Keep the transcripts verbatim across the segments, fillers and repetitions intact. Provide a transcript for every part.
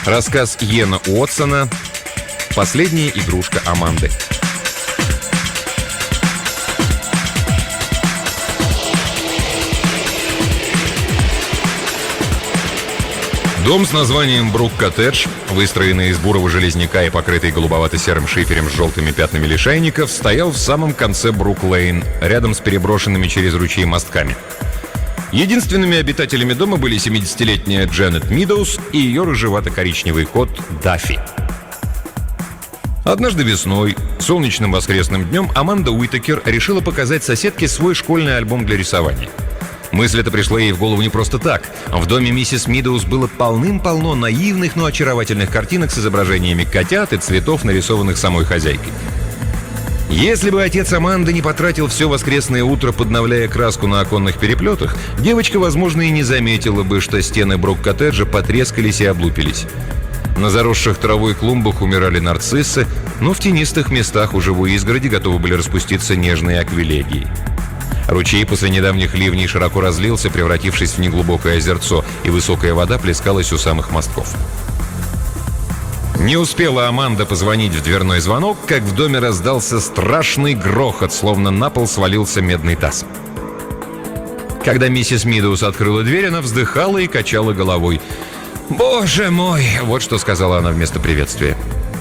Рассказ Йена Уотсона «Последняя игрушка Аманды». Дом с названием Брук-коттедж, выстроенный из бурого железняка и покрытый голубовато-серым шиферем с желтыми пятнами лишайников, стоял в самом конце Брук-лейн, рядом с переброшенными через ручей мостками. Единственными обитателями дома были семидесятилетняя Дженнет Мидоуз и ее рыжевато-коричневый кот Даффи. Однажды весной, солнечным воскресным днем, Аманда Уитакер решила показать соседке свой школьный альбом для рисования. Мысль эта пришла ей в голову не просто так. В доме миссис Мидоуз было полным-полно наивных, но очаровательных картинок с изображениями котят и цветов, нарисованных самой хозяйкой. Если бы отец Аманды не потратил все воскресное утро, подновляя краску на оконных переплетах, девочка, возможно, и не заметила бы, что стены Брук-коттеджа потрескались и облупились. На заросших травой клумбах умирали нарциссы, но в тенистых местах у живой изгороди готовы были распуститься нежные аквилегии. Ручей после недавних ливней широко разлился, превратившись в неглубокое озерцо, и высокая вода плескалась у самых мостков. Не успела Аманда позвонить в дверной звонок, как в доме раздался страшный грохот, словно на пол свалился медный таз. Когда миссис Мидоуз открыла дверь, она вздыхала и качала головой. «Боже мой!» — вот что сказала она вместо приветствия.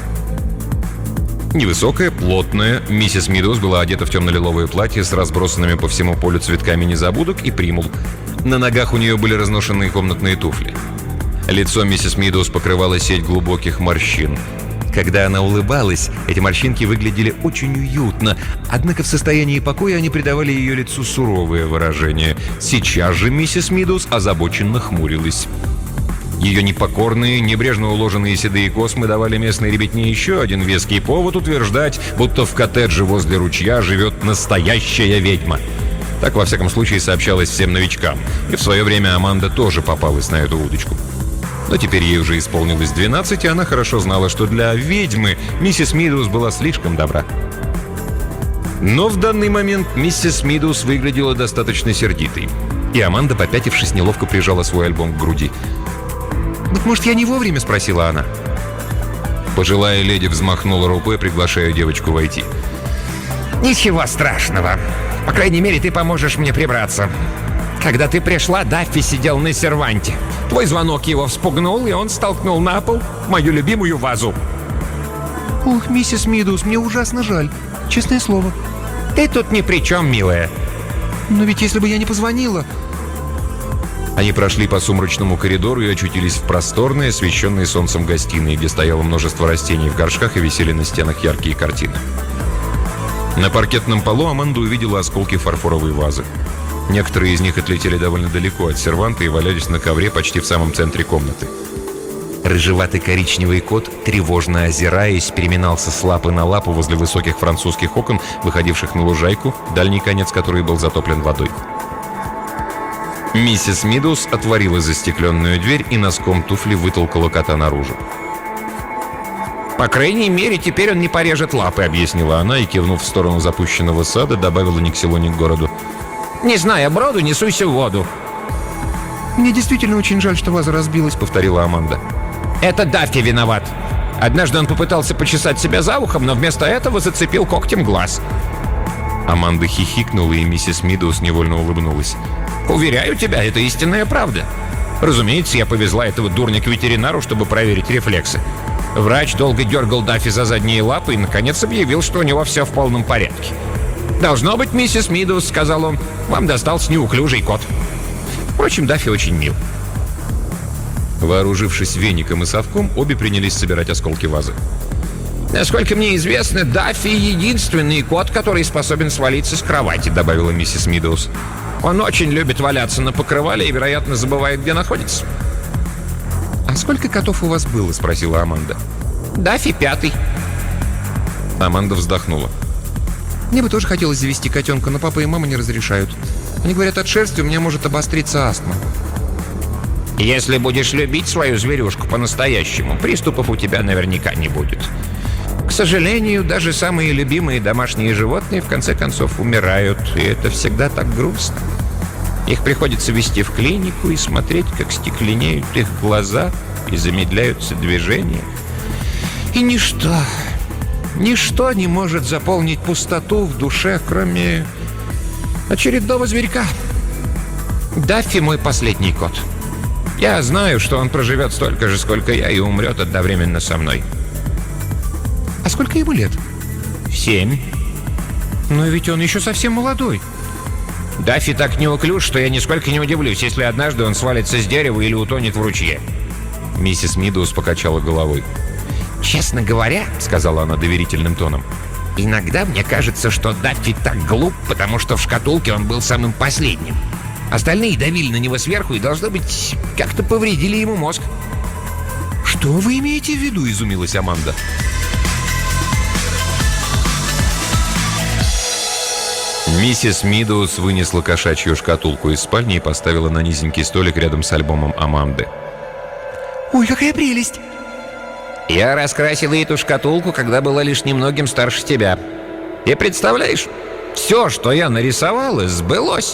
Невысокая, плотная, миссис Мидоуз была одета в темно-лиловое платье с разбросанными по всему полю цветками незабудок и примул. На ногах у нее были разношенные комнатные туфли. Лицо миссис Мидоуз покрывала сеть глубоких морщин. Когда она улыбалась, эти морщинки выглядели очень уютно, однако в состоянии покоя они придавали ее лицу суровое выражение. Сейчас же миссис Мидоуз озабоченно хмурилась. Ее непокорные, небрежно уложенные седые космы давали местной ребятне еще один веский повод утверждать, будто в коттедже возле ручья живет настоящая ведьма. Так, во всяком случае, сообщалось всем новичкам. И в свое время Аманда тоже попалась на эту удочку. Но теперь ей уже исполнилось двенадцать, и она хорошо знала, что для ведьмы миссис Мидоуз была слишком добра. Но в данный момент миссис Мидоуз выглядела достаточно сердитой. И Аманда, попятившись, неловко прижала свой альбом к груди. «Так, может, я не вовремя?» — спросила она. Пожилая леди взмахнула рукой, приглашая девочку войти. «Ничего страшного. По крайней мере, ты поможешь мне прибраться. Когда ты пришла, Даффи сидел на серванте. Твой звонок его вспугнул, и он столкнул на пол мою любимую вазу». «Ох, миссис Мидоуз, мне ужасно жаль. Честное слово». «Ты тут ни при чем, милая». «Но ведь если бы я не позвонила...» Они прошли по сумрачному коридору и очутились в просторной, освещенной солнцем гостиной, где стояло множество растений в горшках и висели на стенах яркие картины. На паркетном полу Аманда увидела осколки фарфоровой вазы. Некоторые из них отлетели довольно далеко от серванта и валялись на ковре почти в самом центре комнаты. Рыжеватый коричневый кот, тревожно озираясь, переминался с лапы на лапу возле высоких французских окон, выходивших на лужайку, дальний конец которой был затоплен водой. Миссис Мидоуз отворила застекленную дверь и носком туфли вытолкала кота наружу. «По крайней мере, теперь он не порежет лапы», — объяснила она и, кивнув в сторону запущенного сада, добавила ни к селу, ни к городу. «Не зная броду, не суйся в воду». «Мне действительно очень жаль, что ваза разбилась», — повторила Аманда. «Это Даффи виноват. Однажды он попытался почесать себя за ухом, но вместо этого зацепил когтем глаз». Аманда хихикнула, и миссис Мидоуз невольно улыбнулась. «Уверяю тебя, это истинная правда. Разумеется, я повезла этого дурня к ветеринару, чтобы проверить рефлексы. Врач долго дергал Даффи за задние лапы и, наконец, объявил, что у него все в полном порядке. «Должно быть, миссис Мидоуз, — сказал он, — вам достался неуклюжий кот». Впрочем, Даффи очень мил». Вооружившись веником и совком, обе принялись собирать осколки вазы. «Насколько мне известно, Даффи — единственный кот, который способен свалиться с кровати», — добавила миссис Мидоуз. «Он очень любит валяться на покрывале и, вероятно, забывает, где находится». «А сколько котов у вас было?» — спросила Аманда. «Даффи пятый». Аманда вздохнула. «Мне бы тоже хотелось завести котенка, но папа и мама не разрешают. Они говорят, от шерсти у меня может обостриться астма». «Если будешь любить свою зверюшку по-настоящему, приступов у тебя наверняка не будет. К сожалению, даже самые любимые домашние животные в конце концов умирают, и это всегда так грустно. Их приходится везти в клинику и смотреть, как стекленеют их глаза и замедляются движения. И ничто, ничто не может заполнить пустоту в душе, кроме очередного зверька. Даффи мой последний кот. Я знаю, что он проживет столько же, сколько я, и умрет одновременно со мной. А сколько ему лет? Семь. Но ведь он еще совсем молодой. Даффи так неуклюж, что я нисколько не удивлюсь, если однажды он свалится с дерева или утонет в ручье. Миссис Мидоуз покачала головой. «Честно говоря, — сказала она доверительным тоном, — иногда мне кажется, что Даффи так глуп, потому что в шкатулке он был самым последним. Остальные давили на него сверху и, должно быть, как-то повредили ему мозг». «Что вы имеете в виду?» — изумилась Аманда. Миссис Мидоуз вынесла кошачью шкатулку из спальни и поставила на низенький столик рядом с альбомом Аманды. «Ой, какая прелесть!» «Я раскрасила эту шкатулку, когда была лишь немногим старше тебя. И представляешь, все, что я нарисовала, сбылось».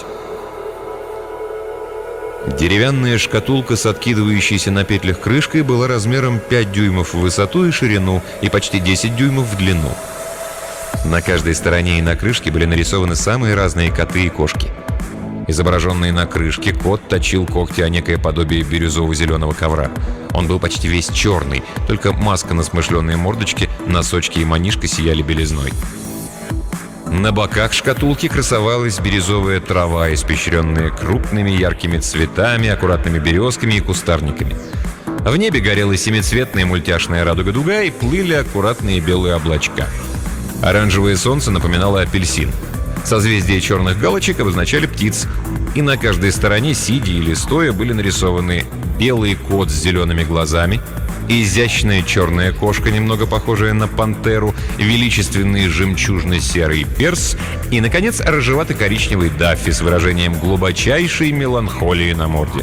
Деревянная шкатулка с откидывающейся на петлях крышкой была размером пять дюймов в высоту и ширину и почти десять дюймов в длину. На каждой стороне и на крышке были нарисованы самые разные коты и кошки. Изображенный на крышке кот точил когти о некое подобие бирюзово-зеленого ковра. Он был почти весь черный, только маска на смышленной мордочке, носочки и манишка сияли белизной. На боках шкатулки красовалась бирюзовая трава, испещренная крупными яркими цветами, аккуратными березками и кустарниками. В небе горела семицветная мультяшная радуга-дуга и плыли аккуратные белые облачка. Оранжевое солнце напоминало апельсин. Созвездия черных галочек обозначали птиц. И на каждой стороне, сидя или стоя, были нарисованы белый кот с зелеными глазами, изящная черная кошка, немного похожая на пантеру, величественный жемчужно-серый перс и, наконец, рыжевато-коричневый Даффи с выражением глубочайшей меланхолии на морде.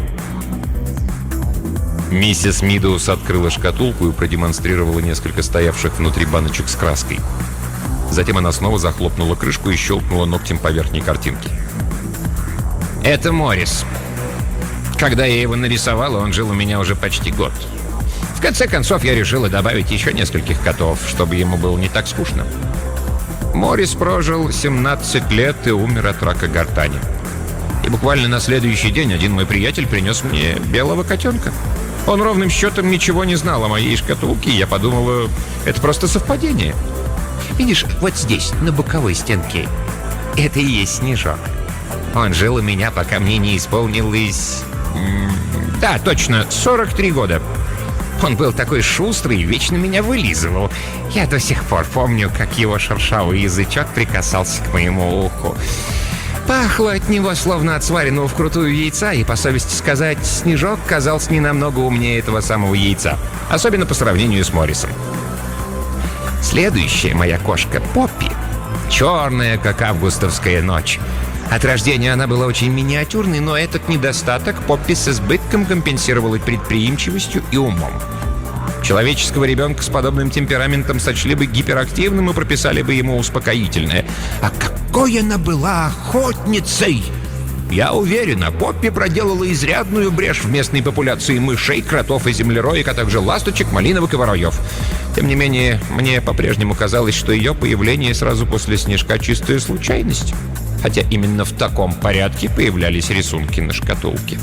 Миссис Мидоуз открыла шкатулку и продемонстрировала несколько стоявших внутри баночек с краской. Затем она снова захлопнула крышку и щелкнула ногтем по верхней картинке. «Это Моррис. Когда я его нарисовала, он жил у меня уже почти год. В конце концов, я решила добавить еще нескольких котов, чтобы ему было не так скучно. Моррис прожил семнадцать лет и умер от рака гортани. И буквально на следующий день один мой приятель принес мне белого котенка. Он ровным счетом ничего не знал о моей шкатулке, и я подумала, это просто совпадение. Видишь, вот здесь, на боковой стенке, это и есть Снежок. Он жил у меня, пока мне не исполнилось... Да, точно, сорок три года. Он был такой шустрый, вечно меня вылизывал. Я до сих пор помню, как его шершавый язычок прикасался к моему уху. Пахло от него, словно от сваренного вкрутую яйца, и, по совести сказать, Снежок казался не намного умнее этого самого яйца. Особенно по сравнению с Моррисом. Следующая моя кошка — Поппи. Черная, как августовская ночь. От рождения она была очень миниатюрной, но этот недостаток Поппи с избытком компенсировала предприимчивостью и умом. Человеческого ребенка с подобным темпераментом сочли бы гиперактивным и прописали бы ему успокоительное. А какой она была охотницей! Я уверена, Поппи проделала изрядную брешь в местной популяции мышей, кротов и землероек, а также ласточек, малиновок и воробьев. Тем не менее, мне по-прежнему казалось, что ее появление сразу после Снежка — чистая случайность. Хотя именно в таком порядке появлялись рисунки на шкатулке.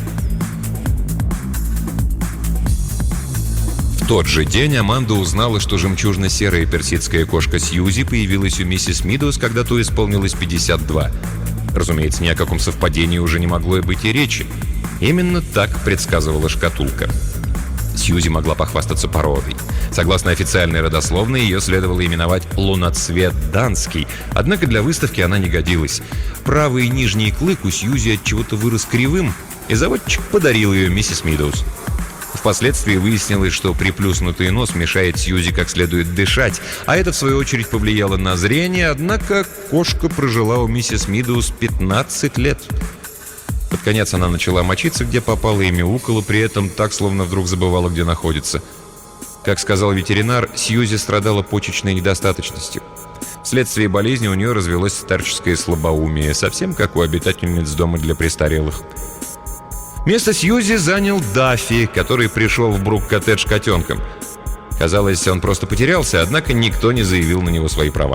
В тот же день Аманда узнала, что жемчужно-серая персидская кошка Сьюзи появилась у миссис Мидоуз, когда то исполнилось пятьдесят два. Разумеется, ни о каком совпадении уже не могло и быть и речи. Именно так предсказывала шкатулка. Сьюзи могла похвастаться породой. Согласно официальной родословной, ее следовало именовать «Луноцвет Данский», однако для выставки она не годилась. Правый нижний клык у Сьюзи от чего-то вырос кривым, и заводчик подарил ее миссис Мидоуз. Впоследствии выяснилось, что приплюснутый нос мешает Сьюзи как следует дышать, а это, в свою очередь, повлияло на зрение, однако кошка прожила у миссис Мидоуз пятнадцать лет. Под конец она начала мочиться, где попала, и мяукала, при этом так, словно вдруг забывала, где находится. Как сказал ветеринар, Сьюзи страдала почечной недостаточностью. Вследствие болезни у нее развелось старческое слабоумие, совсем как у обитательниц дома для престарелых. Место Сьюзи занял Даффи, который пришел в Брук-коттедж котенком. Казалось, он просто потерялся, однако никто не заявил на него свои права.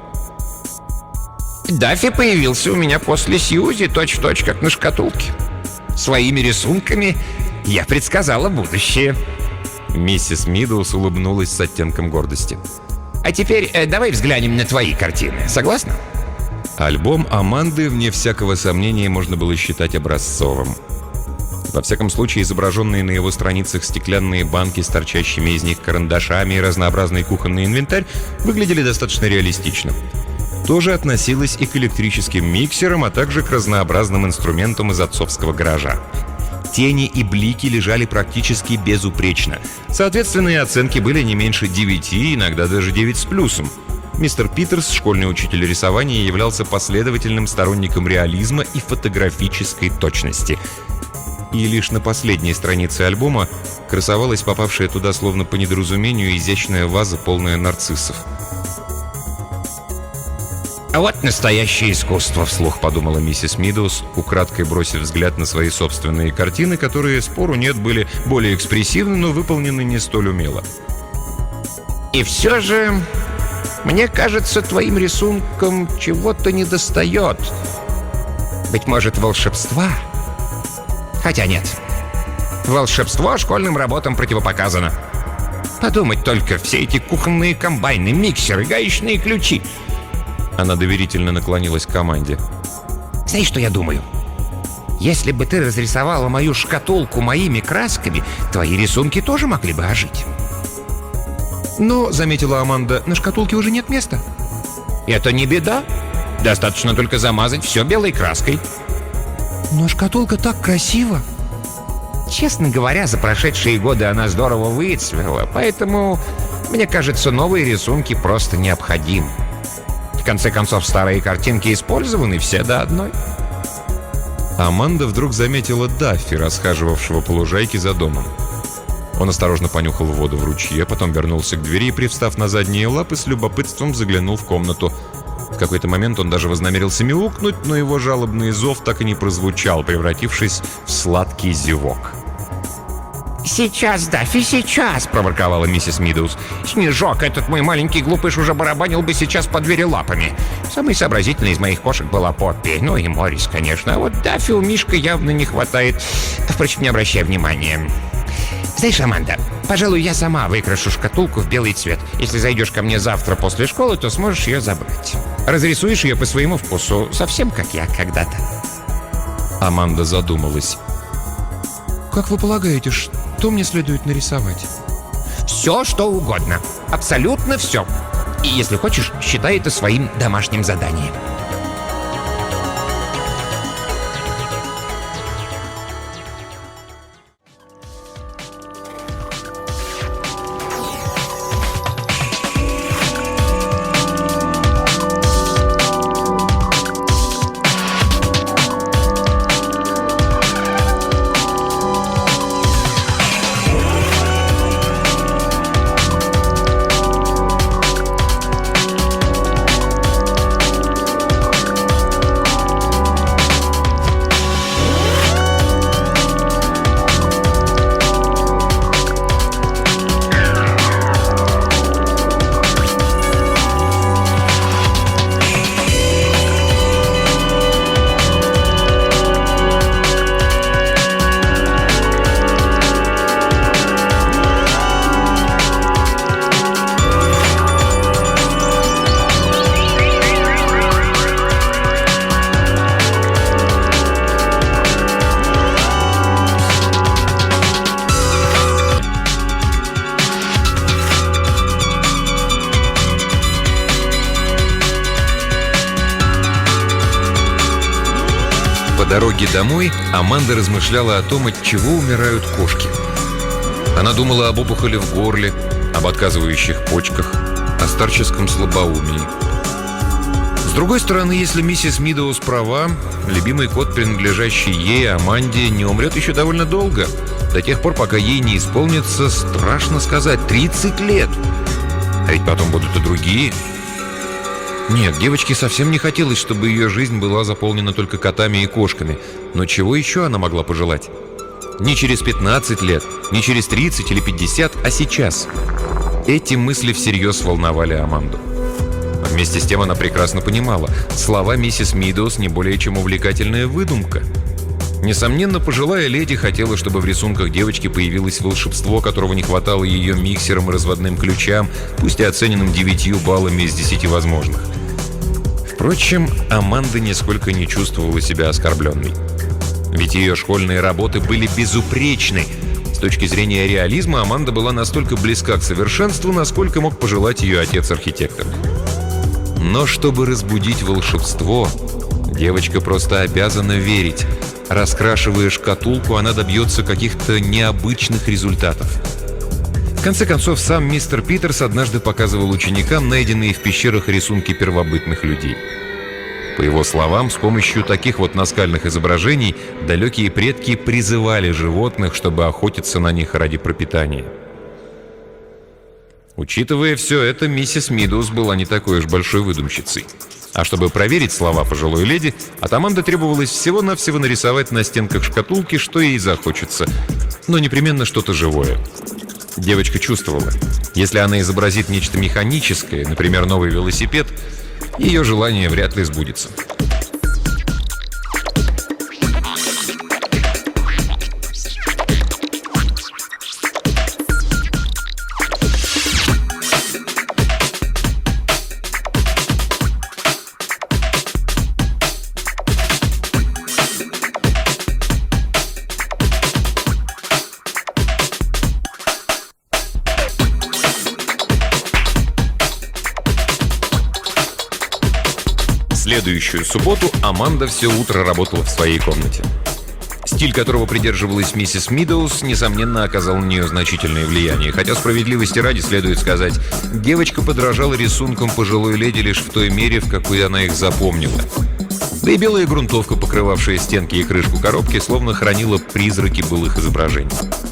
Даффи появился у меня после Сьюзи, точь-в-точь, как на шкатулке. Своими рисунками я предсказала будущее. Миссис Мидоуз улыбнулась с оттенком гордости. А теперь э, давай взглянем на твои картины. Согласна? Альбом Аманды, вне всякого сомнения, можно было считать образцовым. Во всяком случае, изображенные на его страницах стеклянные банки с торчащими из них карандашами и разнообразный кухонный инвентарь выглядели достаточно реалистично. То же относилось и к электрическим миксерам, а также к разнообразным инструментам из отцовского гаража. Тени и блики лежали практически безупречно. Соответственно, и оценки были не меньше девяти, иногда даже девять с плюсом. Мистер Питерс, школьный учитель рисования, являлся последовательным сторонником реализма и фотографической точности. И лишь на последней странице альбома красовалась попавшая туда словно по недоразумению изящная ваза, полная нарциссов. А вот настоящее искусство. Вслух подумала миссис Мидоуз, украдкой бросив взгляд на свои собственные картины, которые, спору нет, были более экспрессивны, но выполнены не столь умело. И все же, мне кажется, твоим рисункам чего-то недостает. Быть может, волшебства? Хотя нет. Волшебство школьным работам противопоказано. Подумать только, все эти кухонные комбайны, миксеры, гаечные ключи. Она доверительно наклонилась к команде. Знаешь, что я думаю? Если бы ты разрисовала мою шкатулку моими красками, твои рисунки тоже могли бы ожить. Но, заметила Аманда, на шкатулке уже нет места. Это не беда. Достаточно только замазать все белой краской. Но шкатулка так красива. Честно говоря, за прошедшие годы она здорово выцвела, поэтому, мне кажется, новые рисунки просто необходимы. В конце концов, старые картинки использованы все до одной. Аманда вдруг заметила Даффи, расхаживавшего по лужайке за домом. Он осторожно понюхал воду в ручье, потом вернулся к двери и, привстав на задние лапы, с любопытством заглянул в комнату. В какой-то момент он даже вознамерился мяукнуть, но его жалобный зов так и не прозвучал, превратившись в сладкий зевок. «Сейчас, Даффи, сейчас!» — проворковала миссис Мидоуз. «Снежок, этот мой маленький глупыш уже барабанил бы сейчас по двери лапами. Самый сообразительный из моих кошек была Поппи. Ну и Моррис, конечно. А вот Даффи у Мишка явно не хватает. Впрочем, не обращай внимания. Знаешь, Аманда, пожалуй, я сама выкрашу шкатулку в белый цвет. Если зайдешь ко мне завтра после школы, то сможешь ее забрать. Разрисуешь ее по своему вкусу, совсем как я когда-то». Аманда задумалась. Как вы полагаете, что мне следует нарисовать? Все, что угодно. Абсолютно все. И если хочешь, считай это своим домашним заданием. По дороге домой Аманда размышляла о том, от чего умирают кошки. Она думала об опухоли в горле, об отказывающих почках, о старческом слабоумии. С другой стороны, если миссис Мидоуз права, любимый кот, принадлежащий ей, Аманде, не умрет еще довольно долго. До тех пор, пока ей не исполнится, страшно сказать, тридцать лет. А ведь потом будут и другие. Нет, девочке совсем не хотелось, чтобы ее жизнь была заполнена только котами и кошками. Но чего еще она могла пожелать? Не через пятнадцать лет, не через тридцать или пятьдесят, а сейчас. Эти мысли всерьез волновали Аманду. Вместе с тем она прекрасно понимала, слова миссис Мидоуз не более чем увлекательная выдумка. Несомненно, пожилая леди хотела, чтобы в рисунках девочки появилось волшебство, которого не хватало ее миксерам и разводным ключам, пусть и оцененным девятью баллами из десяти возможных. Впрочем, Аманда нисколько не чувствовала себя оскорбленной. Ведь ее школьные работы были безупречны. С точки зрения реализма Аманда была настолько близка к совершенству, насколько мог пожелать ее отец-архитектор. Но чтобы разбудить волшебство, девочка просто обязана верить. Раскрашивая шкатулку, она добьется каких-то необычных результатов. В конце концов, сам мистер Питерс однажды показывал ученикам найденные в пещерах рисунки первобытных людей. По его словам, с помощью таких вот наскальных изображений далекие предки призывали животных, чтобы охотиться на них ради пропитания. Учитывая все это, миссис Мидоуз была не такой уж большой выдумщицей. А чтобы проверить слова пожилой леди, от Аманды требовалось всего-навсего нарисовать на стенках шкатулки, что ей захочется, но непременно что-то живое. Девочка чувствовала, если она изобразит нечто механическое, например, новый велосипед, ее желание вряд ли сбудется. Следующую субботу Аманда все утро работала в своей комнате. Стиль, которого придерживалась миссис Мидоуз, несомненно, оказал на нее значительное влияние. Хотя, справедливости ради, следует сказать, девочка подражала рисункам пожилой леди лишь в той мере, в какой она их запомнила. Да и белая грунтовка, покрывавшая стенки и крышку коробки, словно хранила призраки былых изображений.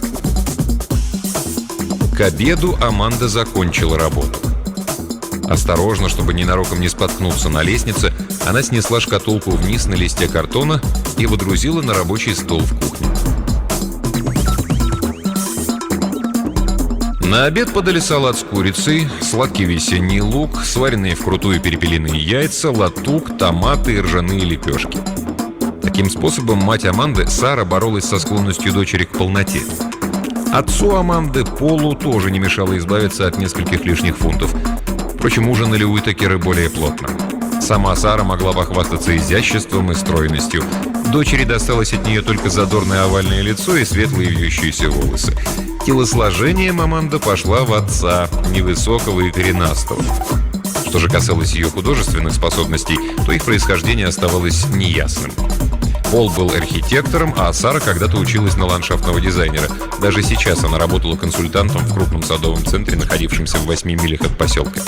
К обеду Аманда закончила работу. Осторожно, чтобы ненароком не споткнуться на лестнице, она снесла шкатулку вниз на листе картона и водрузила на рабочий стол в кухне. На обед подали салат с курицей, сладкий весенний лук, сваренные вкрутую перепелиные яйца, латук, томаты и ржаные лепешки. Таким способом мать Аманды, Сара, боролась со склонностью дочери к полноте. Отцу Аманды, Полу, тоже не мешало избавиться от нескольких лишних фунтов. Впрочем, ужинали Уитакеры более плотно. Сама Сара могла похвастаться изяществом и стройностью. Дочери досталось от нее только задорное овальное лицо и светлые вьющиеся волосы. Телосложением Аманда пошла в отца, невысокого и коренастого. Что же касалось ее художественных способностей, то их происхождение оставалось неясным. Пол был архитектором, а Сара когда-то училась на ландшафтного дизайнера. Даже сейчас она работала консультантом в крупном садовом центре, находившемся в восьми милях от поселка.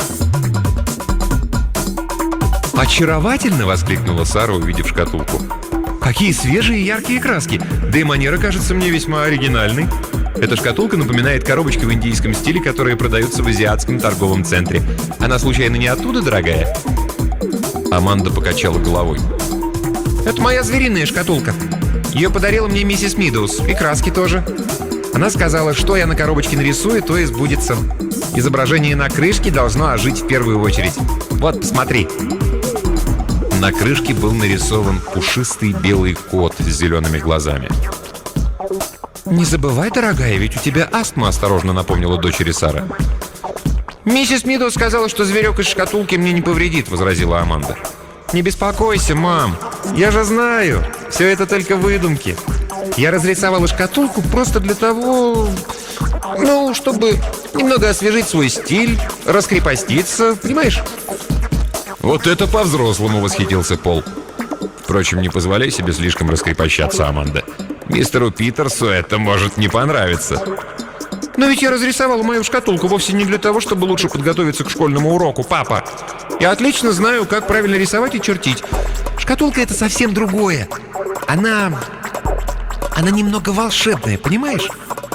«Очаровательно!» — воскликнула Сара, увидев шкатулку. «Какие свежие и яркие краски! Да и манера кажется мне весьма оригинальной. Эта шкатулка напоминает коробочки в индийском стиле, которые продаются в азиатском торговом центре. Она случайно не оттуда, дорогая?» Аманда покачала головой. «Это моя звериная шкатулка. Ее подарила мне миссис Мидоуз. И краски тоже. Она сказала, что я на коробочке нарисую, то и сбудется. Изображение на крышке должно ожить в первую очередь. Вот, посмотри». На крышке был нарисован пушистый белый кот с зелеными глазами. «Не забывай, дорогая, ведь у тебя астма», — осторожно напомнила дочери Сара. «Миссис Мидоуз сказала, что зверек из шкатулки мне не повредит», — возразила Аманда. «Не беспокойся, мам. Я же знаю, все это только выдумки. Я разрисовала шкатулку просто для того, ну, чтобы немного освежить свой стиль, раскрепоститься, понимаешь?» «Вот это по-взрослому!» — восхитился Пол. «Впрочем, не позволяй себе слишком раскрепощаться, Аманда. Мистеру Питерсу это может не понравиться». «Но ведь я разрисовала мою шкатулку вовсе не для того, чтобы лучше подготовиться к школьному уроку, папа. Я отлично знаю, как правильно рисовать и чертить. Шкатулка — это совсем другое. Она... она немного волшебная, понимаешь?»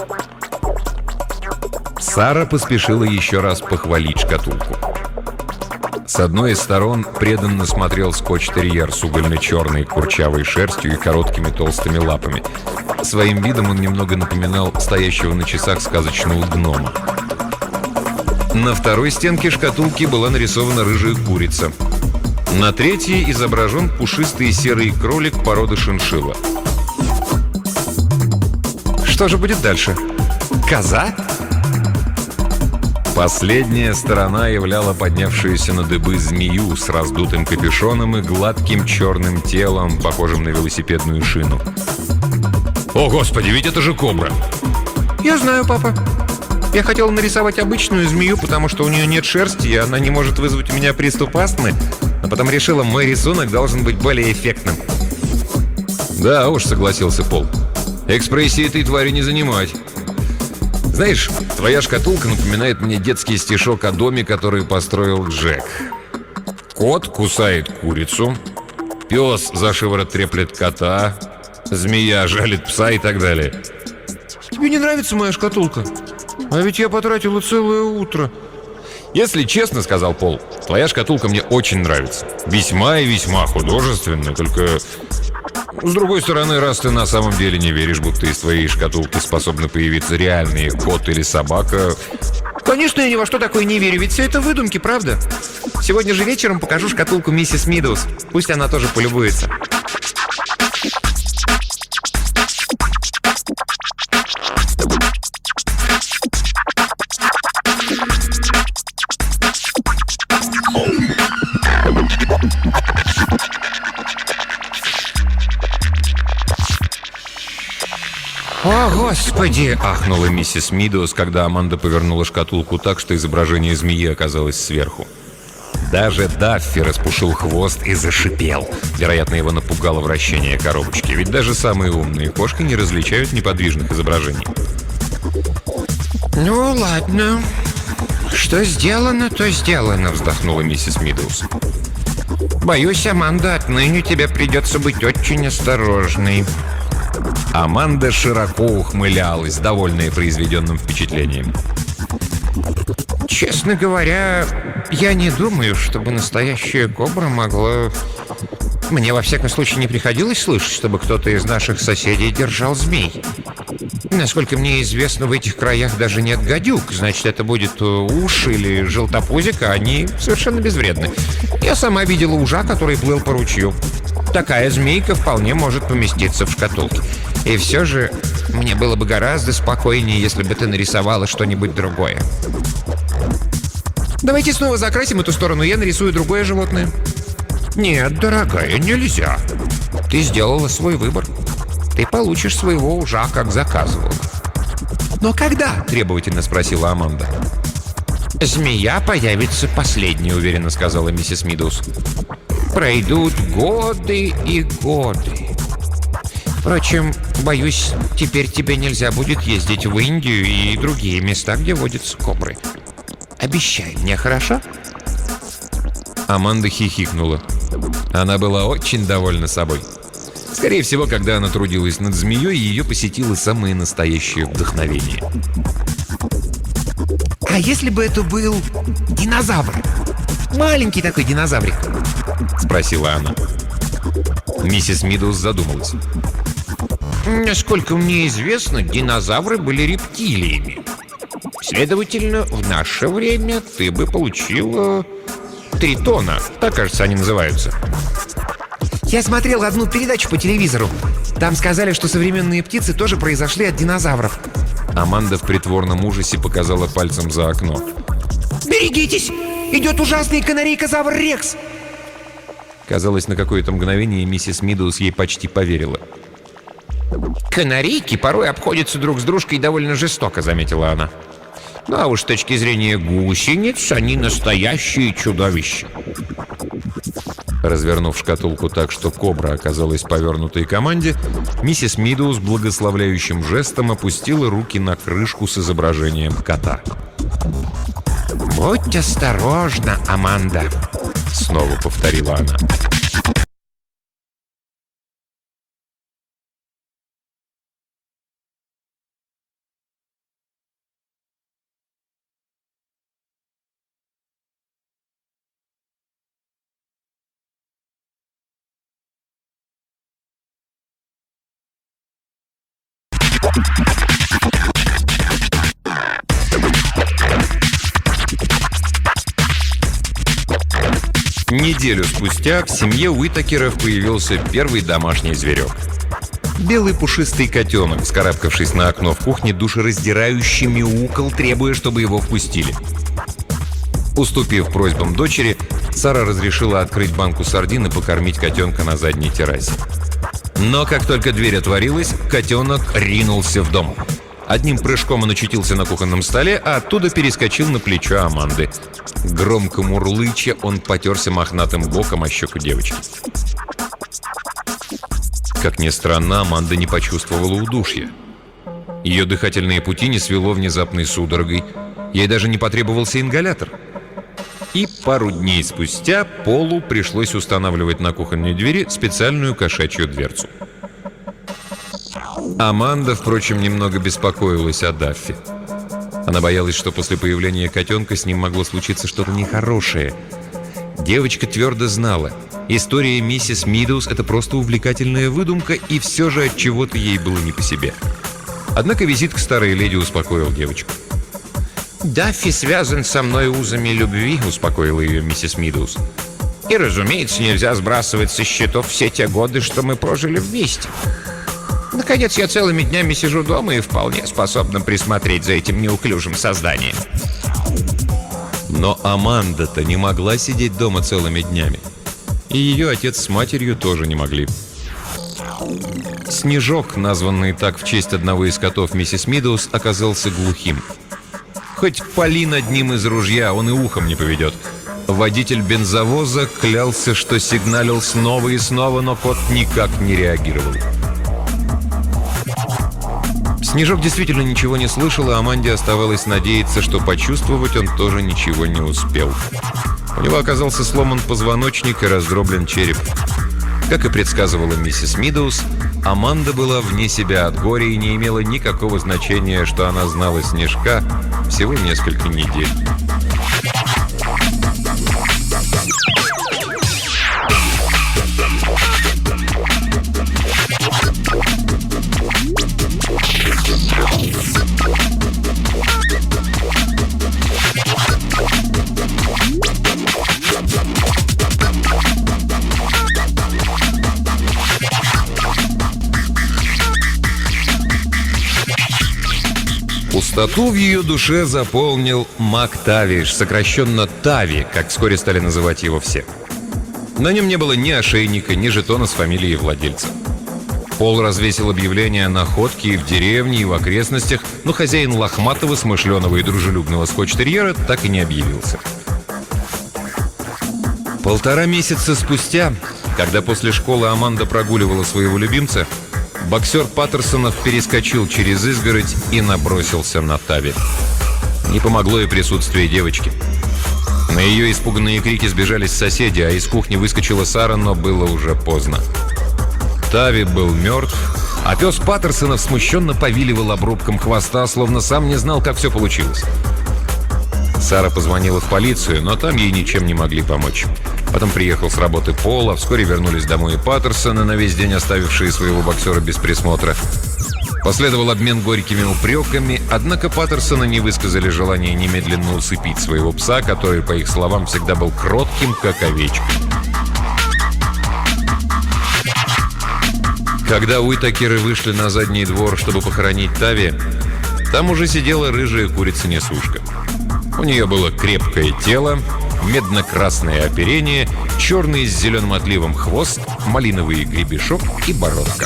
Сара поспешила еще раз похвалить шкатулку. С одной из сторон преданно смотрел скотч-терьер с угольно-черной курчавой шерстью и короткими толстыми лапами. Своим видом он немного напоминал стоящего на часах сказочного гнома. На второй стенке шкатулки была нарисована рыжая курица. На третьей изображен пушистый серый кролик породы шиншилла. Что же будет дальше? Коза? Последняя сторона являла поднявшуюся на дыбы змею с раздутым капюшоном и гладким черным телом, похожим на велосипедную шину. «О, Господи, ведь это же кобра!» Я знаю, папа. Я хотел нарисовать обычную змею, потому что у нее нет шерсти, и она не может вызвать у меня приступ астмы, а потом решила, мой рисунок должен быть более эффектным. «Да уж», — согласился Пол. «Экспрессии этой твари не занимать. Знаешь, твоя шкатулка напоминает мне детский стишок о доме, который построил Джек. Кот кусает курицу, пес за шиворот треплет кота, змея жалит пса и так далее». Тебе не нравится моя шкатулка? А ведь я потратила целое утро. «Если честно, — сказал Пол, — твоя шкатулка мне очень нравится. Весьма и весьма художественная, только... С другой стороны, раз ты на самом деле не веришь, будто из твоей шкатулки способны появиться реальные кот или собака...» Конечно, я ни во что такое не верю, ведь все это выдумки, правда? Сегодня же вечером покажу шкатулку миссис Мидоуз. Пусть она тоже полюбуется. О, Господи! Ахнула миссис Мидоуз, когда Аманда повернула шкатулку так, что изображение змеи оказалось сверху. Даже Даффи распушил хвост и зашипел. Вероятно, его напугало вращение коробочки, ведь даже самые умные кошки не различают неподвижных изображений. Ну, ладно. Что сделано, то сделано, вздохнула миссис Мидоуз. Боюсь, Аманда, отныне тебе придется быть очень осторожной. Аманда широко ухмылялась, довольная произведенным впечатлением. Честно говоря, я не думаю, чтобы настоящая кобра могла... Мне, во всяком случае, не приходилось слышать, чтобы кто-то из наших соседей держал змей. Насколько мне известно, в этих краях даже нет гадюк. Значит, это будет уж или желтопузик, а они совершенно безвредны. Я сама видела ужа, который плыл по ручью. Такая змейка вполне может поместиться в шкатулке. И все же, мне было бы гораздо спокойнее, если бы ты нарисовала что-нибудь другое. Давайте снова закрасим эту сторону, я нарисую другое животное. Нет, дорогая, нельзя. Ты сделала свой выбор. Ты получишь своего ужа, как заказывала. Но когда? Требовательно спросила Аманда. Змея появится последней, уверенно сказала миссис Мидоуз. Пройдут годы и годы. Впрочем, боюсь, теперь тебе нельзя будет ездить в Индию и другие места, где водятся кобры. Обещай мне, хорошо? Аманда хихикнула. Она была очень довольна собой. Скорее всего, когда она трудилась над змеей, ее посетило самое настоящее вдохновение. А если бы это был динозавр? Маленький такой динозаврик. Спросила она. Миссис Мидоуз задумалась. Насколько мне известно, динозавры были рептилиями. Следовательно, в наше время ты бы получила тритона. Так, кажется, они называются. Я смотрел одну передачу по телевизору. Там сказали, что современные птицы тоже произошли от динозавров. Аманда в притворном ужасе показала пальцем за окно. Берегитесь! Идет ужасный канарейкозавр Рекс! Казалось, на какое-то мгновение миссис Мидоуз ей почти поверила. «Канарейки порой обходятся друг с дружкой довольно жестоко», — заметила она. «Ну а уж с точки зрения гусениц, они настоящие чудовища». Развернув шкатулку так, что кобра оказалась повернутой к Аманде, миссис Мидоуз благословляющим жестом опустила руки на крышку с изображением кота. «Будь осторожна, Аманда», — снова повторила она. Неделю спустя в семье Уитакеров появился первый домашний зверек. Белый пушистый котенок, вскарабкавшись на окно в кухне, душераздирающе мяукал, требуя, чтобы его впустили. Уступив просьбам дочери, Сара разрешила открыть банку сардин и покормить котенка на задней террасе. Но как только дверь отворилась, котенок ринулся в дом. Одним прыжком он очутился на кухонном столе, а оттуда перескочил на плечо Аманды. Громко мурлыча, он потерся мохнатым боком о щеку девочки. Как ни странно, Аманда не почувствовала удушья. Ее дыхательные пути не свело внезапной судорогой. Ей даже не потребовался ингалятор. И пару дней спустя Полу пришлось устанавливать на кухонной двери специальную кошачью дверцу. Аманда, впрочем, немного беспокоилась о Даффи. Она боялась, что после появления котенка с ним могло случиться что-то нехорошее. Девочка твердо знала, история миссис Мидоуз — это просто увлекательная выдумка, и все же от чего-то ей было не по себе. Однако визит к старой леди успокоил девочку. «Даффи связан со мной узами любви», — успокоила ее миссис Мидоуз. «И, разумеется, нельзя сбрасывать со счетов все те годы, что мы прожили вместе. Наконец, я целыми днями сижу дома и вполне способна присмотреть за этим неуклюжим созданием». Но Аманда-то не могла сидеть дома целыми днями. И ее отец с матерью тоже не могли. Снежок, названный так в честь одного из котов миссис Мидоуз, оказался глухим. Хоть пали над ним из ружья, он и ухом не поведет. Водитель бензовоза клялся, что сигналил снова и снова, но кот никак не реагировал. Снежок действительно ничего не слышал, а Аманде оставалось надеяться, что почувствовать он тоже ничего не успел. У него оказался сломан позвоночник и раздроблен череп. Как и предсказывала миссис Мидоуз, Аманда была вне себя от горя и не имела никакого значения, что она знала Снежка всего несколько недель. Пустоту в ее душе заполнил Мак Тавиш, сокращенно Тави, как вскоре стали называть его все. На нем не было ни ошейника, ни жетона с фамилией владельца. Пол развесил объявление о находке и в деревне, и в окрестностях, но хозяин лохматого, смышленого и дружелюбного скотч-терьера так и не объявился. Полтора месяца спустя, когда после школы Аманда прогуливала своего любимца, боксер Паттерсонов перескочил через изгородь и набросился на Тави. Не помогло и присутствие девочки. На ее испуганные крики сбежались соседи, а из кухни выскочила Сара, но было уже поздно. Тави был мертв, а пес Паттерсонов смущенно повиливал обрубком хвоста, словно сам не знал, как все получилось. Сара позвонила в полицию, но там ей ничем не могли помочь. Потом приехал с работы Пол, а вскоре вернулись домой и Паттерсоны, на весь день оставившие своего боксера без присмотра. Последовал обмен горькими упреками, однако Паттерсоны не высказали желания немедленно усыпить своего пса, который, по их словам, всегда был кротким, как овечка. Когда Уитакеры вышли на задний двор, чтобы похоронить Тави, там уже сидела рыжая курица-несушка. У нее было крепкое тело, медно-красное оперение, черный с зеленым отливом хвост, малиновый гребешок и бородка.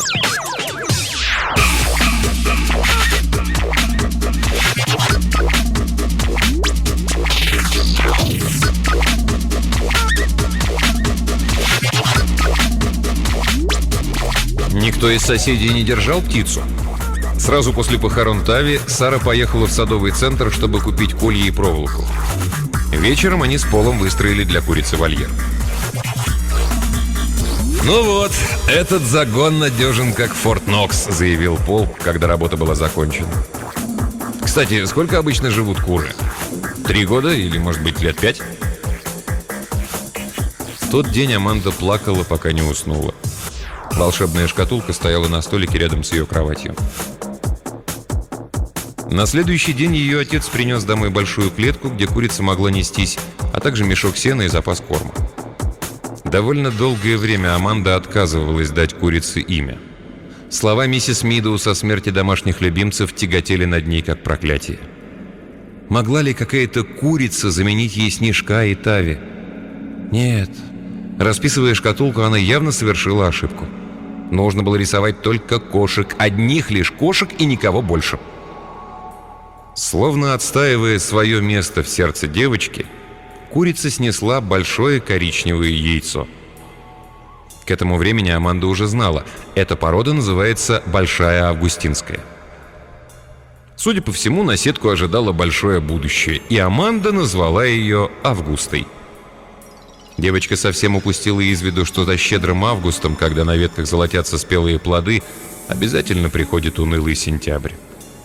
Никто из соседей не держал птицу. Сразу после похорон Тави Сара поехала в садовый центр, чтобы купить колья и проволоку. Вечером они с Полом выстроили для курицы вольер. «Ну вот, этот загон надежен, как Форт Нокс», — заявил Пол, когда работа была закончена. «Кстати, сколько обычно живут куры? Три года или, может быть, лет пять?» В тот день Аманда плакала, пока не уснула. Волшебная шкатулка стояла на столике рядом с ее кроватью. На следующий день ее отец принес домой большую клетку, где курица могла нестись, а также мешок сена и запас корма. Довольно долгое время Аманда отказывалась дать курице имя. Слова миссис Мидоуз о смерти домашних любимцев тяготели над ней как проклятие. Могла ли какая-то курица заменить ей Снежка и Тави? Нет. Расписывая шкатулку, она явно совершила ошибку. Нужно было рисовать только кошек, одних лишь кошек и никого больше. Словно отстаивая свое место в сердце девочки, курица снесла большое коричневое яйцо. К этому времени Аманда уже знала, эта порода называется Большая Августинская. Судя по всему, наседку ожидало большое будущее, и Аманда назвала ее Августой. Девочка совсем упустила из виду, что за щедрым августом, когда на ветках золотятся спелые плоды, обязательно приходит унылый сентябрь.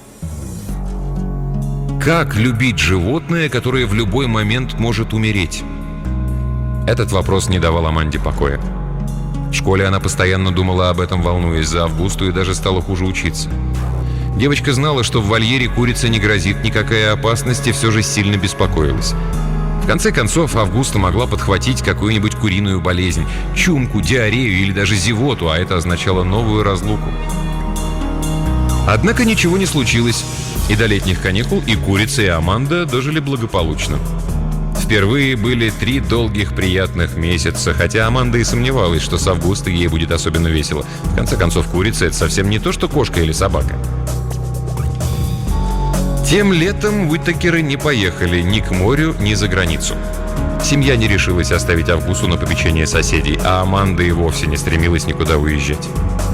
Как любить животное, которое в любой момент может умереть? Этот вопрос не давал Аманде покоя. В школе она постоянно думала об этом, волнуясь за Августу, и даже стала хуже учиться. Девочка знала, что в вольере курице не грозит никакая опасность, и все же сильно беспокоилась. В конце концов, Августа могла подхватить какую-нибудь куриную болезнь, чумку, диарею или даже зевоту, а это означало новую разлуку. Однако ничего не случилось, и до летних каникул и курица, и Аманда дожили благополучно. Впервые были три долгих приятных месяца, хотя Аманда и сомневалась, что с Августой ей будет особенно весело. В конце концов, курица — это совсем не то, что кошка или собака. Тем летом Уитакеры не поехали ни к морю, ни за границу. Семья не решилась оставить Августу на попечение соседей, а Аманда и вовсе не стремилась никуда уезжать.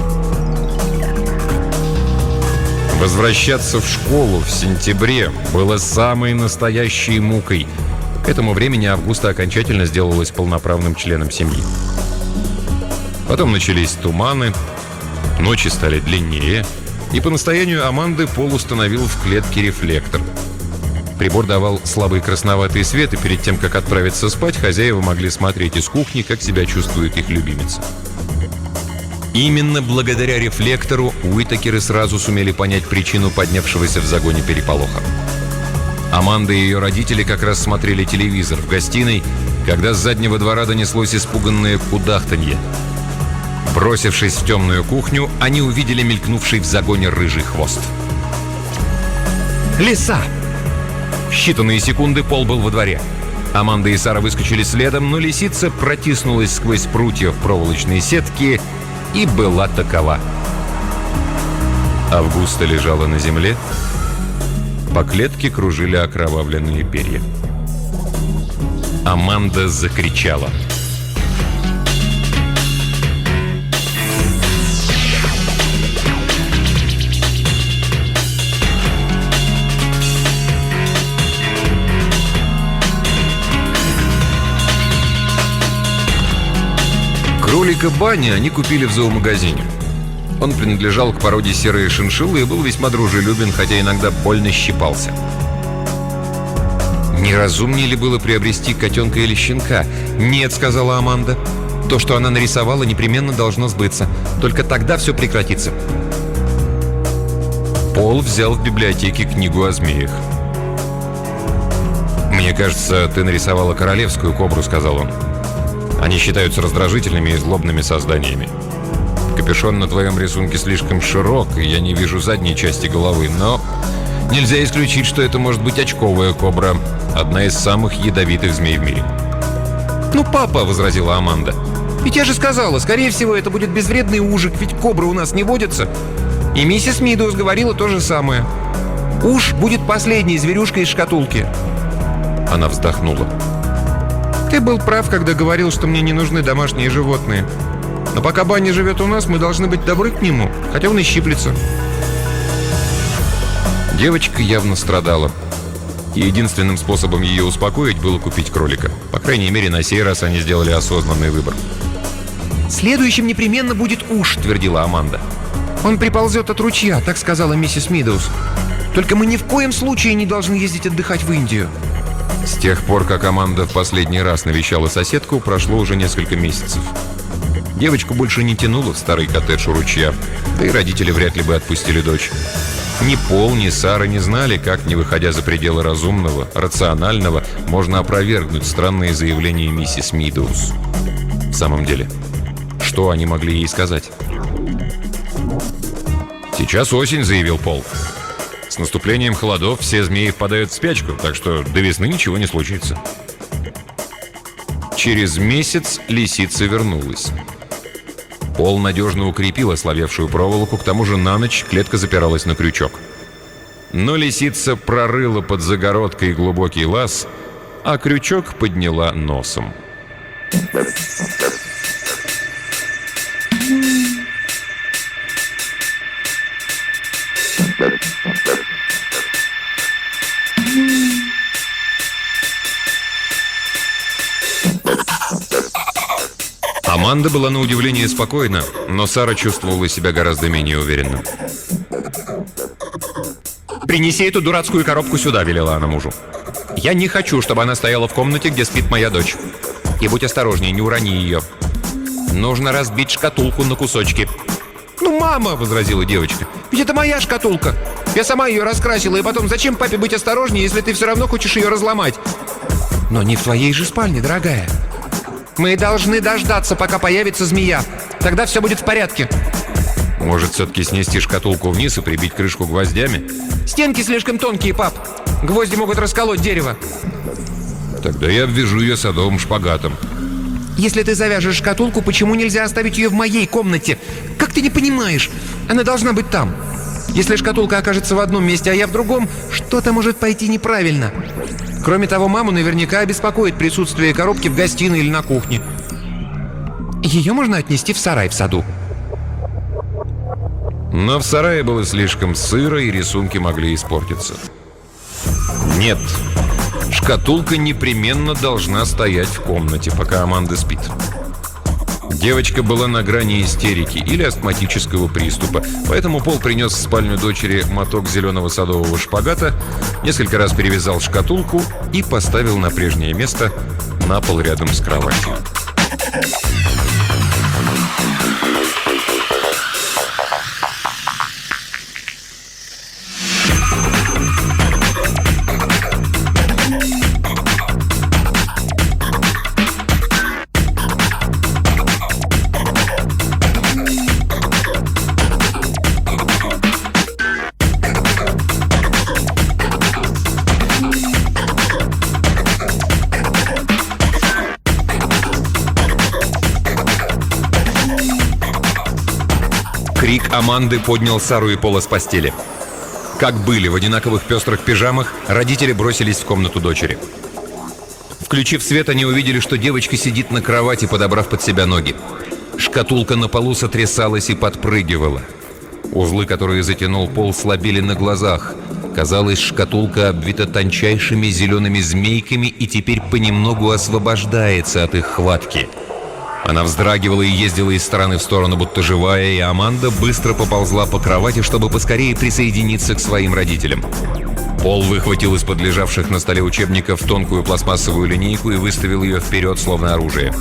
Возвращаться в школу в сентябре было самой настоящей мукой. К этому времени Августа окончательно сделалась полноправным членом семьи. Потом начались туманы, ночи стали длиннее, и по настоянию Аманды Пол установил в клетке рефлектор. Прибор давал слабый красноватый свет, и перед тем, как отправиться спать, хозяева могли смотреть из кухни, как себя чувствует их любимица. Именно благодаря рефлектору Уитакеры сразу сумели понять причину поднявшегося в загоне переполоха. Аманда и ее родители как раз смотрели телевизор в гостиной, когда с заднего двора донеслось испуганное кудахтанье. Бросившись в темную кухню, они увидели мелькнувший в загоне рыжий хвост. «Лиса!» В считанные секунды Пол был во дворе. Аманда и Сара выскочили следом, но лисица протиснулась сквозь прутья в проволочные сетки и была такова. Августа лежала на земле. По клетке кружили окровавленные перья. Аманда закричала. Кролика Банни они купили в зоомагазине. Он принадлежал к породе серые шиншиллы и был весьма дружелюбен, хотя иногда больно щипался. «Неразумнее ли было приобрести котенка или щенка?» «Нет», — сказала Аманда. «То, что она нарисовала, непременно должно сбыться. Только тогда все прекратится». Пол взял в библиотеке книгу о змеях. «Мне кажется, ты нарисовала королевскую кобру», — сказал он. «Они считаются раздражительными и злобными созданиями. Капюшон на твоем рисунке слишком широк, и я не вижу задней части головы, но нельзя исключить, что это может быть очковая кобра, одна из самых ядовитых змей в мире». «Ну, папа», — возразила Аманда, — «ведь я же сказала, скорее всего, это будет безвредный ужик, ведь кобры у нас не водятся. И миссис Мидоуз говорила то же самое. Уж будет последней зверюшкой из шкатулки». Она вздохнула. «Ты был прав, когда говорил, что мне не нужны домашние животные. Но пока Банни живет у нас, мы должны быть добры к нему, хотя он и щиплется». Девочка явно страдала. И единственным способом ее успокоить было купить кролика. По крайней мере, на сей раз они сделали осознанный выбор. «Следующим непременно будет уж», — твердила Аманда. «Он приползет от ручья», — так сказала миссис Мидоуз. «Только мы ни в коем случае не должны ездить отдыхать в Индию». С тех пор, как Аманда в последний раз навещала соседку, прошло уже несколько месяцев. Девочку больше не тянуло в старый коттедж у ручья, да и родители вряд ли бы отпустили дочь. Ни Пол, ни Сара не знали, как, не выходя за пределы разумного, рационального, можно опровергнуть странные заявления миссис Мидоуз. В самом деле, что они могли ей сказать? «Сейчас осень», — заявил Пол. «С наступлением холодов все змеи впадают в спячку, так что до весны ничего не случится». Через месяц лисица вернулась. Пол надежно укрепил ослабевшую проволоку, к тому же на ночь клетка запиралась на крючок. Но лисица прорыла под загородкой глубокий лаз, а крючок подняла носом. Аманда была на удивление спокойна, но Сара чувствовала себя гораздо менее уверенно. «Принеси эту дурацкую коробку сюда», — велела она мужу. «Я не хочу, чтобы она стояла в комнате, где спит моя дочь. И будь осторожнее, не урони ее. Нужно разбить шкатулку на кусочки». «Ну, мама», — возразила девочка, — «ведь это моя шкатулка. Я сама ее раскрасила, и потом зачем папе быть осторожнее, если ты все равно хочешь ее разломать?» «Но не в твоей же спальне, дорогая. Мы должны дождаться, пока появится змея. Тогда все будет в порядке». Может, все-таки снести шкатулку вниз и прибить крышку гвоздями? «Стенки слишком тонкие, пап. Гвозди могут расколоть дерево». Тогда я обвяжу ее садовым шпагатом. «Если ты завяжешь шкатулку, почему нельзя оставить ее в моей комнате? Как ты не понимаешь? Она должна быть там. Если шкатулка окажется в одном месте, а я в другом, что-то может пойти неправильно. Кроме того, маму наверняка обеспокоит присутствие коробки в гостиной или на кухне. Ее можно отнести в сарай в саду». Но в сарае было слишком сыро, и рисунки могли испортиться. Нет, шкатулка непременно должна стоять в комнате, пока Аманда спит. Девочка была на грани истерики или астматического приступа, поэтому Пол принес в спальню дочери моток зеленого садового шпагата, несколько раз перевязал шкатулку и поставил на прежнее место на пол рядом с кроватью. Крик Аманды поднял Сару и Пола с постели. Как были в одинаковых пестрых пижамах, родители бросились в комнату дочери. Включив свет, они увидели, что девочка сидит на кровати, подобрав под себя ноги. Шкатулка на полу сотрясалась и подпрыгивала. Узлы, которые затянул Пол, слабели на глазах. Казалось, шкатулка обвита тончайшими зелеными змейками и теперь понемногу освобождается от их хватки. Она вздрагивала и ездила из стороны в сторону, будто живая, и Аманда быстро поползла по кровати, чтобы поскорее присоединиться к своим родителям. Пол выхватил из-под лежавших на столе учебников тонкую пластмассовую линейку и выставил ее вперед, словно оружие.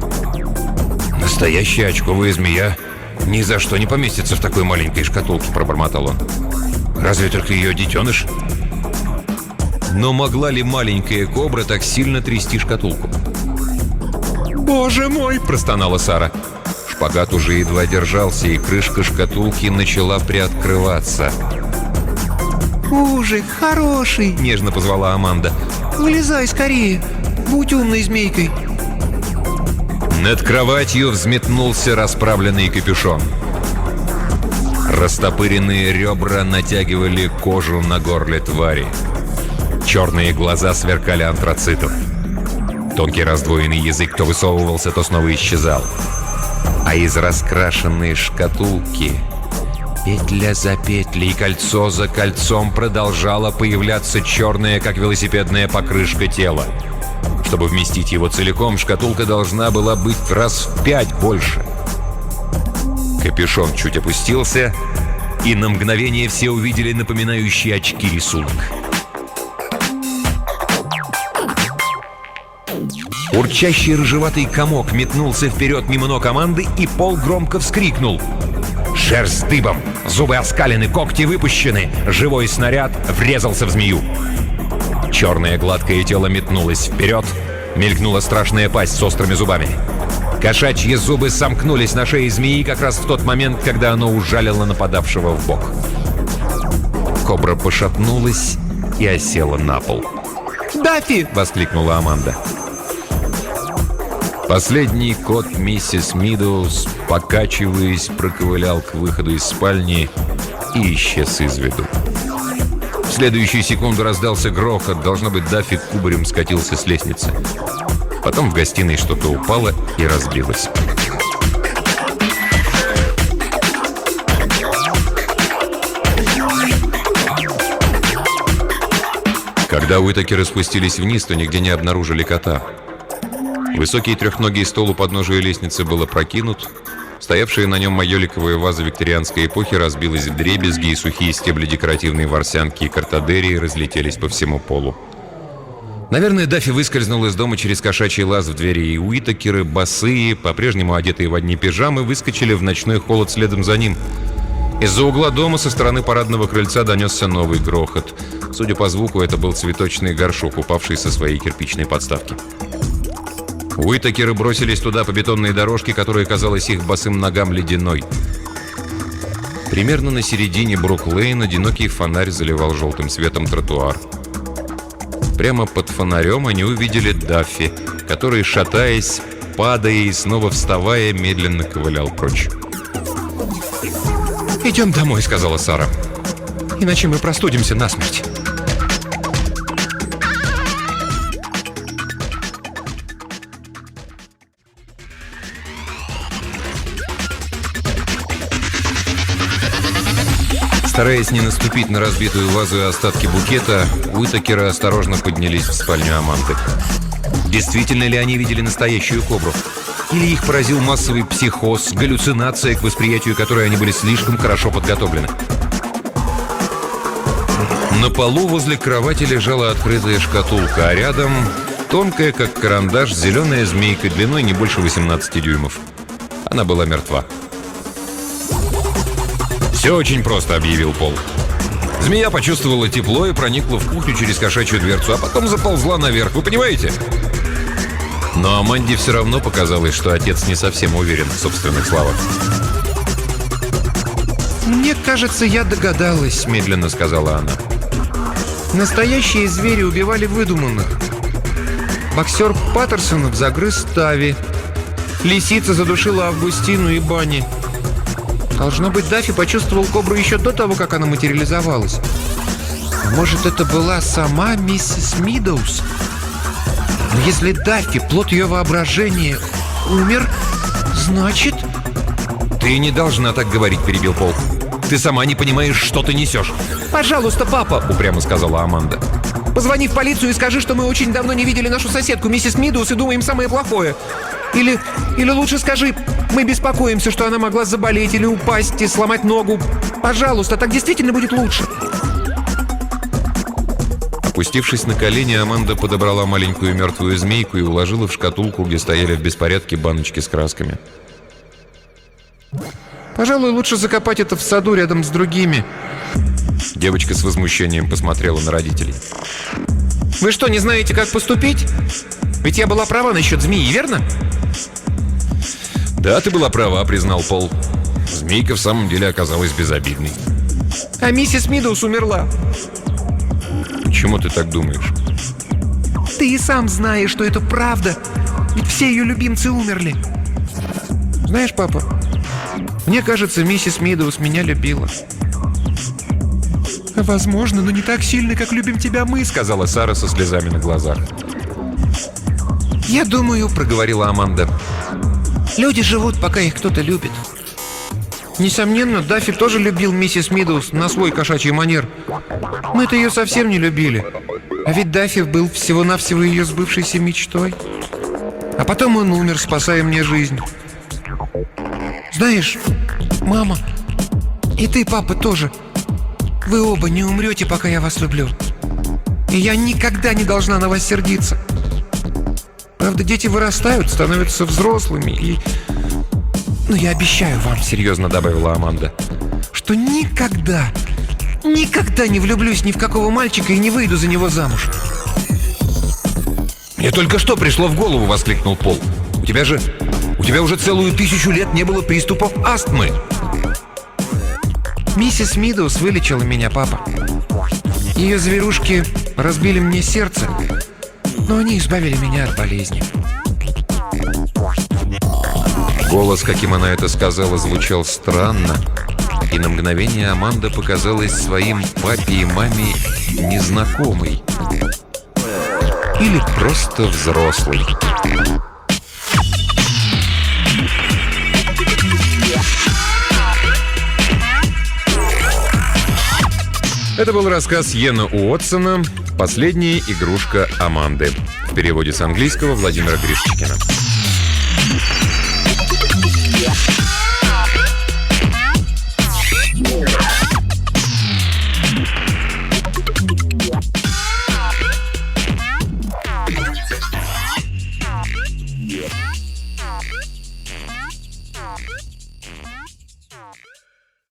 «Настоящая очковая змея ни за что не поместится в такой маленькой шкатулке», — пробормотал он. «Разве только ее детеныш?» Но могла ли маленькая кобра так сильно трясти шкатулку? «Боже мой!» – простонала Сара. Шпагат уже едва держался, и крышка шкатулки начала приоткрываться. «Ужик, хороший!» – нежно позвала Аманда. «Вылезай скорее! Будь умной змейкой!» Над кроватью взметнулся расправленный капюшон. Растопыренные ребра натягивали кожу на горле твари. Черные глаза сверкали антрацитом. Тонкий раздвоенный язык то высовывался, то снова исчезал. А из раскрашенной шкатулки петля за петлей, кольцо за кольцом продолжала появляться черная, как велосипедная покрышка, тела. Чтобы вместить его целиком, шкатулка должна была быть раз в пять больше. Капюшон чуть опустился, и на мгновение все увидели напоминающий очки рисунок. Урчащий рыжеватый комок метнулся вперед мимо ног команды, и Пол громко вскрикнул. Шерсть дыбом, зубы оскалены, когти выпущены. Живой снаряд врезался в змею. Черное гладкое тело метнулось вперед, мелькнула страшная пасть с острыми зубами. Кошачьи зубы сомкнулись на шее змеи как раз в тот момент, когда оно ужалило нападавшего в бок. Кобра пошатнулась и осела на пол. «Даффи!» — воскликнула Аманда. Последний кот миссис Мидоуз, покачиваясь, проковылял к выходу из спальни и исчез из виду. В следующую секунду раздался грохот. Должно быть, Даффи кубарем скатился с лестницы. Потом в гостиной что-то упало и разбилось. Когда Уитакеры спустились вниз, то нигде не обнаружили кота. Высокий трехногий стол у подножия лестницы был опрокинут. Стоявшая на нем майоликовая ваза викторианской эпохи разбилась вдребезги, и сухие стебли декоративной ворсянки и картадерии разлетелись по всему полу. Наверное, Даффи выскользнул из дома через кошачий лаз в двери, и Уитакеры, босые, по-прежнему одетые в одни пижамы, выскочили в ночной холод следом за ним. Из-за угла дома со стороны парадного крыльца донесся новый грохот. Судя по звуку, это был цветочный горшок, упавший со своей кирпичной подставки. Уитакеры бросились туда по бетонной дорожке, которая казалась их босым ногам ледяной. Примерно на середине Брук-Лейн одинокий фонарь заливал желтым светом тротуар. Прямо под фонарем они увидели Даффи, который, шатаясь, падая и снова вставая, медленно ковылял прочь. «Идем домой», — сказала Сара. «Иначе мы простудимся насмерть». Стараясь не наступить на разбитую вазу и остатки букета, Уитакеры осторожно поднялись в спальню Аманды. Действительно ли они видели настоящую кобру? Или их поразил массовый психоз, галлюцинация, к восприятию которой они были слишком хорошо подготовлены? На полу возле кровати лежала открытая шкатулка, а рядом тонкая, как карандаш, зеленая змейка длиной не больше восемнадцати дюймов. Она была мертва. «Все очень просто», — объявил Пол. Змея почувствовала тепло и проникла в кухню через кошачью дверцу, а потом заползла наверх. Вы понимаете? Но Аманде все равно показалось, что отец не совсем уверен в собственных словах. «Мне кажется, я догадалась», — медленно сказала она. «Настоящие звери убивали выдуманных. Боксер Паттерсонов загрыз Тави. Лисица задушила Августину и Банни. Должно быть, Даффи почувствовал кобру еще до того, как она материализовалась. А может, это была сама миссис Мидоуз? Но если Даффи, плод ее воображения, умер, значит...» «Ты не должна так говорить», — перебил Пол. «Ты сама не понимаешь, что ты несешь». «Пожалуйста, папа», — упрямо сказала Аманда. «позвони в полицию и скажи, что мы очень давно не видели нашу соседку, миссис Мидоуз, и думаем самое плохое. Или, или лучше скажи, мы беспокоимся, что она могла заболеть или упасть и сломать ногу. Пожалуйста, так действительно будет лучше». Опустившись на колени, Аманда подобрала маленькую мертвую змейку и уложила в шкатулку, где стояли в беспорядке баночки с красками. «Пожалуй, лучше закопать это в саду рядом с другими». Девочка с возмущением посмотрела на родителей. «Вы что, не знаете, как поступить? Ведь я была права насчет змеи, верно?» «Да, ты была права», — признал Пол. Змейка в самом деле оказалась безобидной. «А миссис Мидоуз умерла». «Почему ты так думаешь?» «Ты и сам знаешь, что это правда. Ведь все ее любимцы умерли». «Знаешь, папа, мне кажется, миссис Мидоуз меня любила». «Возможно, но не так сильно, как любим тебя мы», — сказала Сара со слезами на глазах. «Я думаю», — проговорила Аманда, «люди живут, пока их кто-то любит». Несомненно, Даффи тоже любил миссис Мидоуз на свой кошачий манер. Мы-то ее совсем не любили. А ведь Даффи был всего-навсего ее сбывшейся мечтой. А потом он умер, спасая мне жизнь. Знаешь, мама, и ты, папа, тоже. Вы оба не умрете, пока я вас люблю. И я никогда не должна на вас сердиться. Правда, дети вырастают, становятся взрослыми и... Но я обещаю вам, серьезно добавила Аманда, что никогда, никогда не влюблюсь ни в какого мальчика и не выйду за него замуж. «Мне только что пришло в голову», — воскликнул Пол. «У тебя же... У тебя уже целую тысячу лет не было приступов астмы. Миссис Мидоуз вылечила меня, папа. Ее зверушки разбили мне сердце, но они избавили меня от болезни. Голос, каким она это сказала, звучал странно. И на мгновение Аманда показалась своим папе и маме незнакомой. Или просто взрослой. Это был рассказ Йена Уотсона «Последняя игрушка Аманды». В переводе с английского Владимира Гришчикина. Yeah.